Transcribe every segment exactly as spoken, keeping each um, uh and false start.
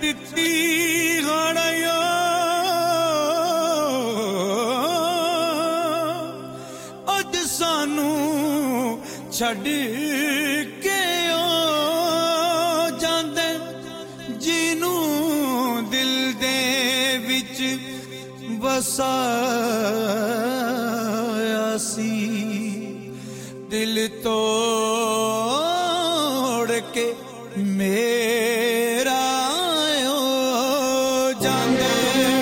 ਦਿੱਤੀ ਗੜਿਆ ਅੱਜ ਸਾਨੂੰ ਛੱਡ ਕੇ ਓ ਜਾਂਦੇ ਜਿਹਨੂੰ ਦਿਲ ਦੇ ਵਿੱਚ ਵਸਾਇਆ ਸੀ दिल तोड़ के मेरा हो जांदे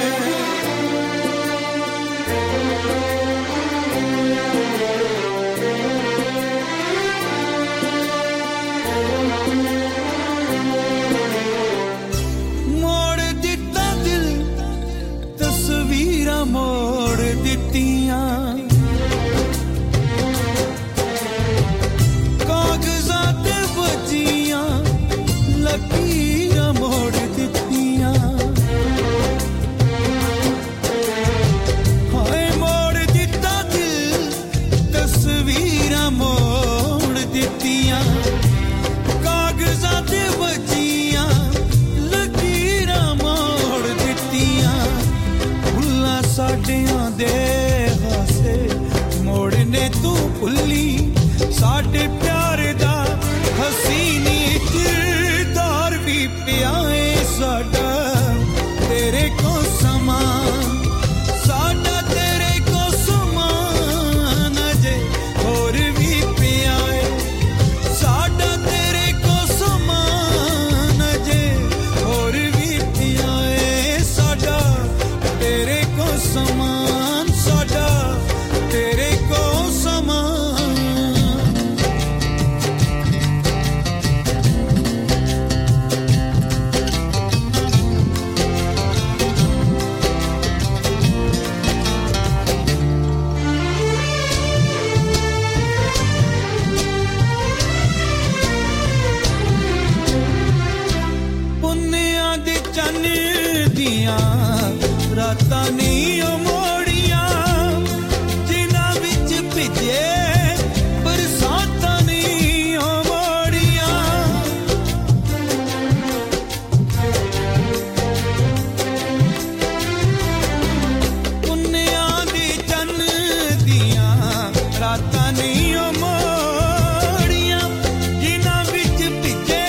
मोड़ दिता दिल तस्वीरां मोड़ दित्तियां लकीरां मोड़ दित्तियां हाय मोड़ दिता दिल तस्वीरां मोड़ दित्तियां कागज़ां ते बजियां लकीरां मोड़ दित्तियां भुल्लां साडियां दे हासे मोड़ने तू भुल्ली साडे प्यार दा हसीनी किरदार भी पियाए साडा तेरे को समान साडा तेरे को समान अजे और भी पियाए साडा तेरे को समान अजे और भी पियाए साडा तेरे को समान साडा तेरे को समान रातां नी मोड़ियां जिन्हां विच भिजे बरसातां नी मोड़ियां पुन्नियां दी चन्न दियां रातां नी मोड़ियां जिन्हां विच भिजे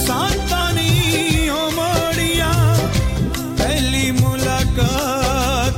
बरसातां नी मोड़ियां पहली मुलाकात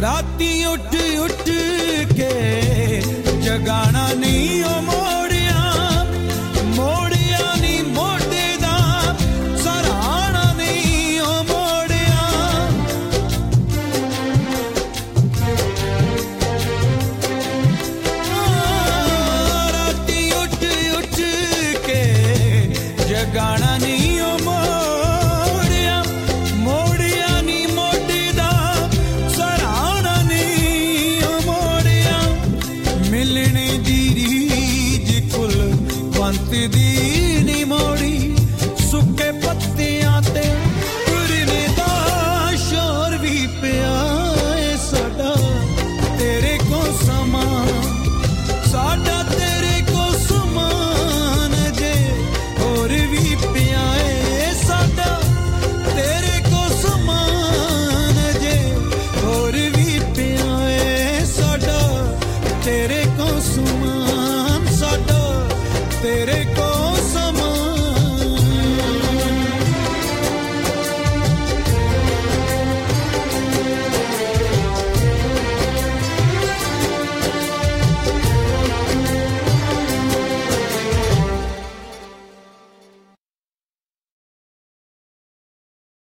राती उठ उठ के जगाना नहीं ओ